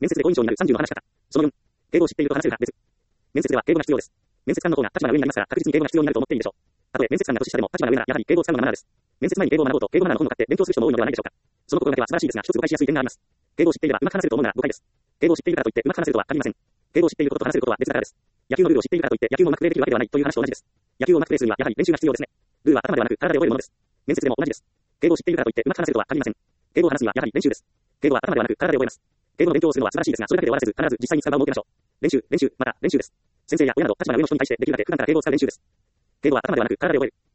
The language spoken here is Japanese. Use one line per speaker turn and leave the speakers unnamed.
面接で好印象になる30の話し方。その4、敬語を知っていると話せるか別。面接では敬語が必要です。面接官の方が立場が上になりますから、確実に敬語が必要になると思っていいでしょう。たとえ面接官が年下でも立場が上なら、やはり敬語を使うのがマナーです。面接前に敬語を学ぼうと、敬語マナーの本を買って勉強する人も多いのではないでしょうか。その心がけは素晴らしいですが、一つ誤解しやすい点があります。敬語を知っていればうまく話せると思うなら誤解です。敬語を知っているからといってうまく話せるとは限りません。敬語を知っていることと話せることは別だからです。野球のルールを知っているからといって野球もうまくプレーできるわけではないという話と同じです。野球をうまくプレーするにはやはり練習が必要ですね。ルールは頭ではなく体で覚えるものです。面接でも同じです。敬語を知っているからといってうまく話せるとは限りません。敬語を話すにはやはり練習です。敬語は頭ではなく体で覚えます。敬語の勉強をするのは素晴らしいですが、それだけで終わらせず、必ず実際に使う場を設けましょう。練習、また練習です。先生や親など立場が上の人に対してできるだけ普段から敬語を使う練習です。敬語は頭ではなく体で覚える。